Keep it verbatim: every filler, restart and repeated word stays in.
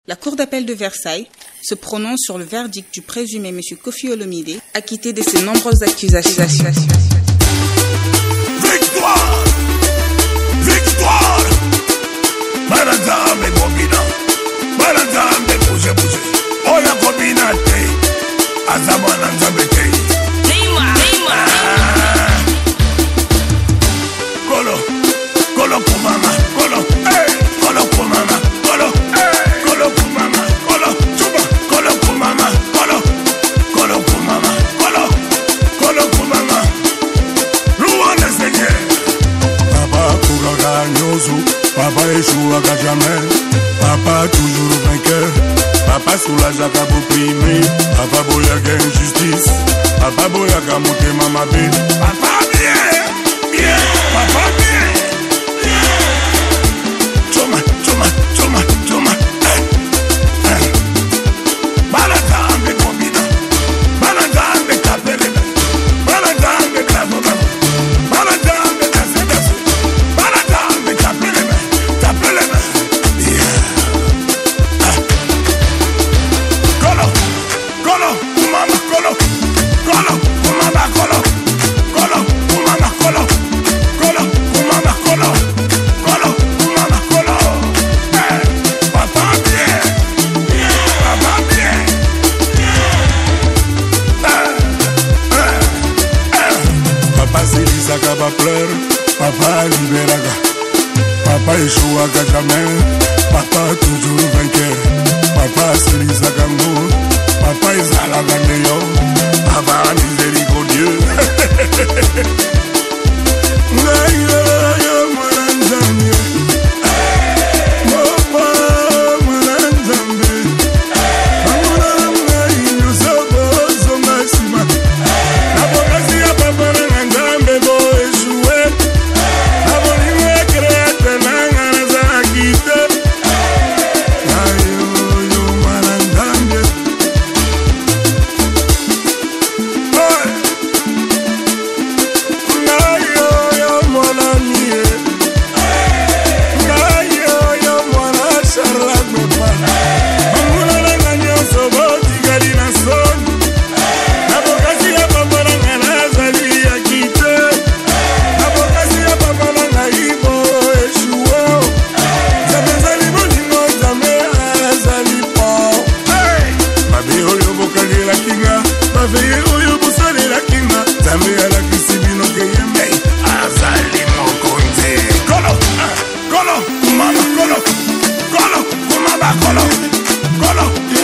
La Cour d'appel de Versailles se prononce sur le verdict du présumé M. Koffi Olomide, acquitté de ses nombreuses accusations. Victoire! Victoire! Barazambe Bobina! Barazambe Bouge Bouge! Oya Bobina Te! Azamana Nzambe Te! Neymar! Neymar! Kolo! Kolo Kumama! Kolo! Hey! Kolo Kumama! Kolo! Hey! Kolo Kumama! Kolo! Chuba! Kolo Kumama! Kolo! Kolo Kumama! Kolo! Kolo Kumama! Louange Seigneur! Papa courra Nyozu, papa échouera jamais. Papa toujours vainqueur. Papa soulage à opprimé. Papa boyaga injustice. Papa boyaga monte mama bé. Papa bien! Bien! Papa bien! Bien! Choma! Choma! Choma! Choma! Hey! Hey! Barazambe Bobina! Barazambe Kapelebe! Barazambe Kapelebe! Barazambe Kasedase! Barazambe Kapelebe! Kapelebe! Yeah! Ah! Kolo! Kolo! Kumama! Kolo! Kolo! Kumama! Kolo! Kolo! Kumama! Kolo! Kolo! Kumama! Kolo! Kolo! Kumama! Kolo! Hey! Papa bien! Papa bien! Papa Silisaka va pleurer. Papa libéraga. Papa échouera jamais. Papa toujours vainqueur. Papa Silisaka ngou. Papa Izalaga neyo. Papa miséricordieux. Ngayo yo mwanzambe. Papa mwanzambe. Amuna ngayo sobo somasima. Abogasi ya papa mwanzambe bo échoué. Abonimwe créate nanga nazakite. Ngayo yo mwanzambe. Ngayo yo mwanamie. Ngayo yo mwana charlagoma. Amuna nanga nyonso botikali na soni. Abogasi ya papa nanga nazali akite. Abogasi ya papa nanga ibo échoué. Nzambe azali bolingo, Nzambe azali po. Mabe oyo bokangelaki nga, baveye oyo bosalelaki nga, Nzambe alakisi bino ke yembe. Azali mokonzi. Kolo! Kolo! Kumama! Kolo! Kolo! Kumama! Kolo! Kolo!